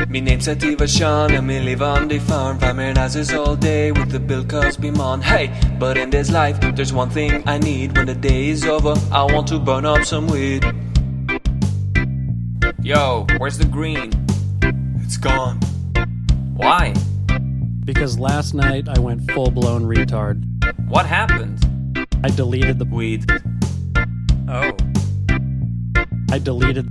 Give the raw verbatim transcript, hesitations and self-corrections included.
Me name's Sativa Sean, and me live on the farm, farming asses all day with the Bill Cosby man. Hey, but in this life, there's one thing I need. When the day is over, I want to burn up some weed. Yo, where's the green? It's gone. Why? Because last night I went full-blown retard. What happened? I deleted the Weed. Oh. I deleted